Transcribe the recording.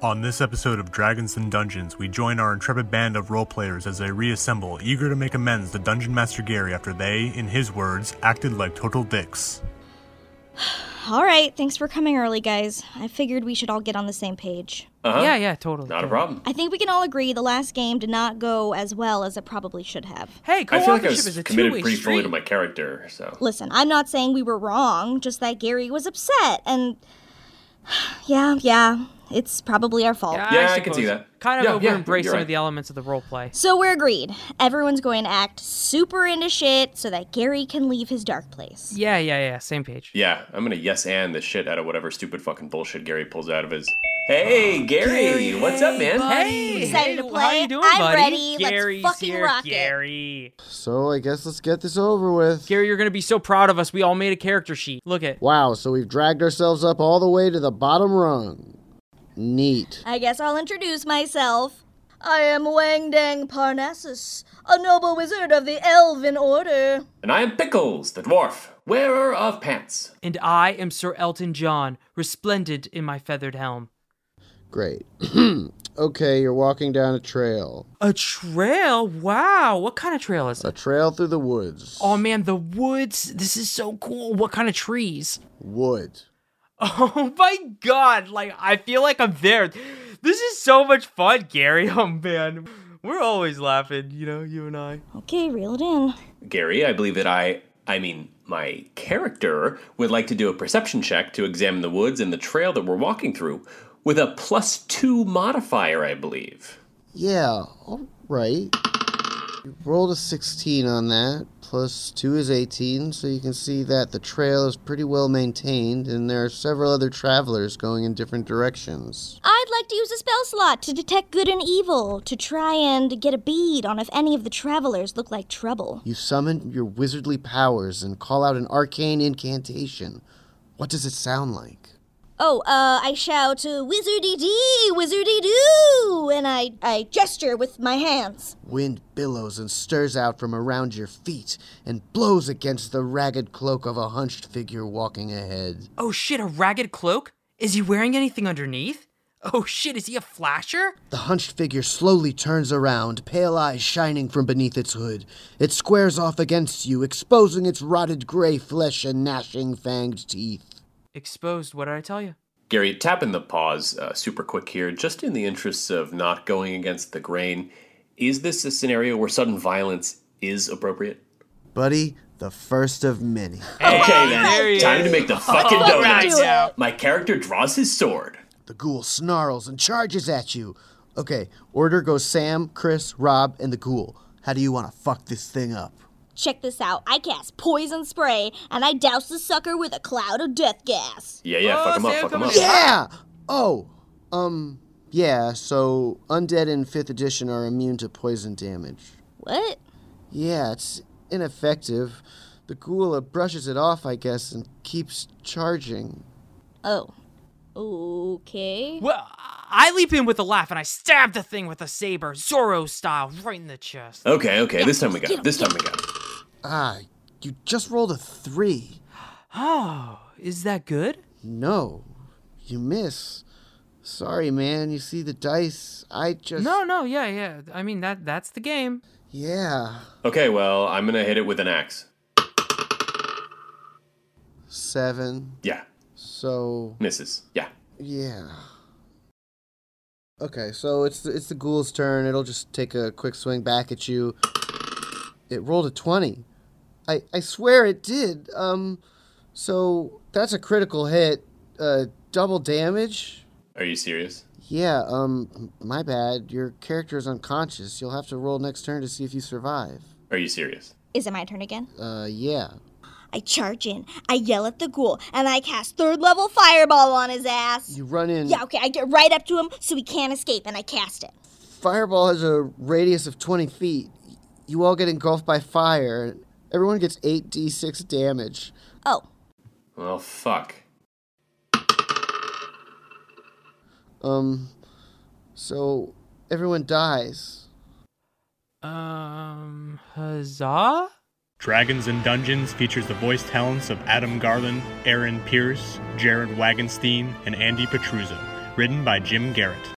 On this episode of Dragons and Dungeons, we join our intrepid band of roleplayers as they reassemble, eager to make amends to Dungeon Master Gary after they, in his words, acted like total dicks. Alright, thanks for coming early, guys. I figured we should all get on the same page. Yeah, totally. Not a problem. I think we can all agree the last game did not go as well as it probably should have. Hey, I feel like I co-authorship is was a committed two-way pretty fully street. to my character, so... Listen, I'm not saying we were wrong, just that Gary was upset, and... Yeah, it's probably our fault. Yeah, I can see that. Kind of over-embrace you're some right. of the elements of the roleplay. So we're agreed. Everyone's going to act super into shit so that Gary can leave his dark place. Yeah, same page. Yeah, I'm gonna yes and the shit out of whatever stupid fucking bullshit Gary pulls out of his... Hey, Gary! What's up, man? Hey, Excited to play? How you doing, I'm buddy? ready. Let's Gary's fucking here, rock it. Gary. So I guess let's get this over with. Gary, you're gonna be so proud of us. We all made a character sheet. Look at. Wow, so we've dragged ourselves up all the way to the bottom rung. Neat. I guess I'll introduce myself. I am Wang Dang Parnassus, a noble wizard of the Elven Order. And I am Pickles, the dwarf, wearer of pants. And I am Sir Elton John, resplendent in my feathered helm. Great. Okay, you're walking down a trail. A trail? Wow. What kind of trail is A it? trail through the woods. Oh man, the woods. This is so cool. What kind of trees? Wood. Oh my god, like, I feel like I'm there. This is so much fun, Gary. Oh man, we're always laughing, you and I. Okay, reel it in. Gary, I believe that my character would like to do a perception check to examine the woods and the trail that we're walking through with a +2 modifier, I believe. Yeah, alright. You rolled a 16 on that. +2 is 18, so you can see that the trail is pretty well maintained, and there are several other travelers going in different directions. I'd like to use a spell slot to detect good and evil, to try and get a bead on if any of the travelers look like trouble. You summon your wizardly powers and call out an arcane incantation. What does it sound like? I shout, wizardy-dee, wizardy-doo, and I gesture with my hands. Wind billows and stirs out from around your feet and blows against the ragged cloak of a hunched figure walking ahead. Oh shit, a ragged cloak? Is he wearing anything underneath? Oh shit, is he a flasher? The hunched figure slowly turns around, pale eyes shining from beneath its hood. It squares off against you, exposing its rotted gray flesh and gnashing fanged teeth. Exposed, what did I tell you? Gary, tapping the pause super quick here, just in the interests of not going against the grain, is this a scenario where sudden violence is appropriate? Buddy, the first of many. Okay, there he then. Time is. to make the fucking All right, donuts. now. My character draws his sword. The ghoul snarls and charges at you. Okay, order goes Sam, Chris, Rob, and the ghoul. How do you want to fuck this thing up? Check this out. I cast poison spray, and I douse the sucker with a cloud of death gas. Yeah, fuck him up, Sam, fuck him come up. in. Yeah! Yeah, so undead in 5th edition are immune to poison damage. What? Yeah, it's ineffective. The ghoul brushes it off, I guess, and keeps charging. Oh. Okay. Well, I leap in with a laugh and I stab the thing with a saber, Zorro style, right in the chest. Okay, this time we got it. This time we got it. Ah, you just rolled a 3. Oh, is that good? No, you miss. Sorry, man, you see the dice, I just... No, yeah. I mean, that's the game. Yeah. Okay, well, I'm gonna hit it with an axe. 7. Yeah, So, misses. Yeah. yeah. Okay, so it's the ghoul's turn. It'll just take a quick swing back at you. It rolled a 20. I swear it did. So that's a critical hit. Double damage? Are you serious? Yeah, my bad. Your character is unconscious. You'll have to roll next turn to see if you survive. Are you serious? Is it my turn again? Yeah. I charge in, I yell at the ghoul, and I cast 3rd level fireball on his ass. You run in. Yeah, okay, I get right up to him so he can't escape, and I cast it. Fireball has a radius of 20 feet. You all get engulfed by fire. Everyone gets 8d6 damage. Oh. Well, fuck. So everyone dies. Huzzah? Dragons and Dungeons features the voice talents of Adam Garland, Aaron Pierce, Jared Wagenstein, and Andy Petruzzo. Written by Jim Garrett.